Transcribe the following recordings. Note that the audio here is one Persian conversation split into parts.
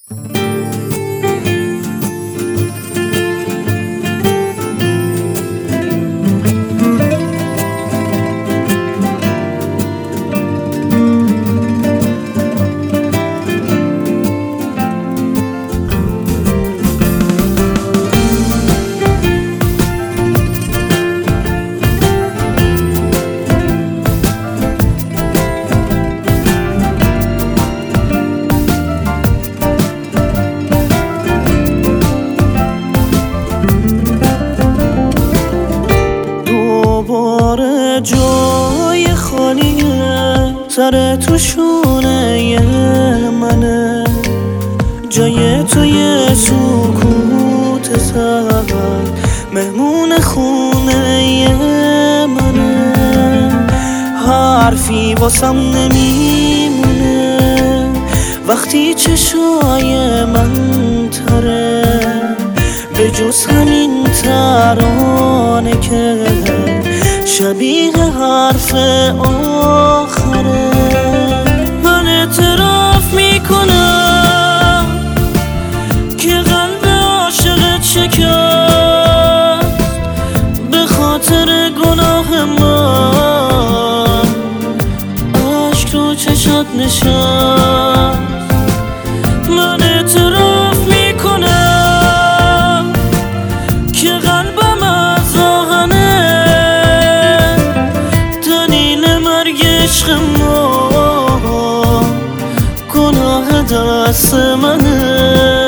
دوباره جای خالیه، سر تو شونه منه، جای توی سکوت سر مهمون خونه منه. حرفی واسم نمیمونه وقتی چشای من تره، به جز همین ترانه که شبیه حرف آخره. من اعتراف میکنم که قلب عاشقت شکست، به خاطر گناه من عشق رو چشات نشست. من اعتراف میکنم که قلبم از آهنه، دلیل مرگ عشق ما گناه دست منه.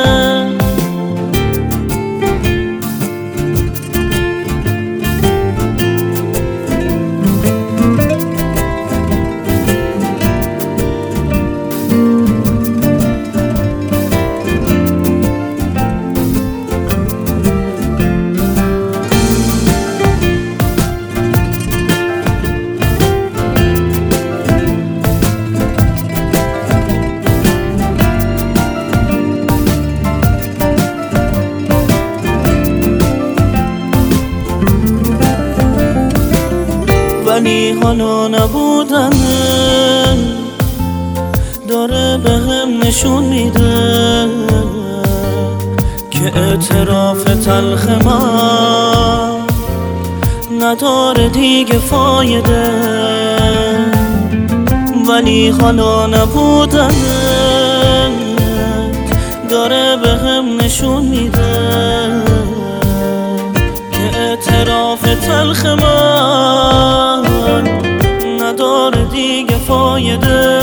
ولی حالا نبودن داره به هم نشون میده که اعتراف تلخ من نداره دیگه فایده. ولی حالا نبودن داره به هم نشون میده که اعتراف تلخ من نداره دیگه فایده.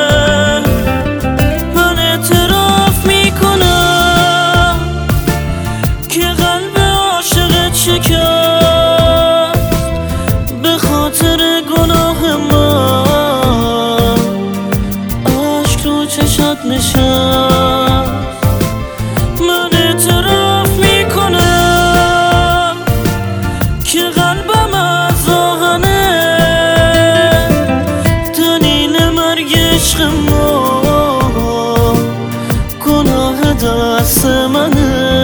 من اعتراف میکنم که قلب عاشقت شکست، به خاطر گناه من عشق رو چشات نشست. من اعتراف میکنم که قلبم از آهنه، دلیل مرگ عشق ما گناه دست منه.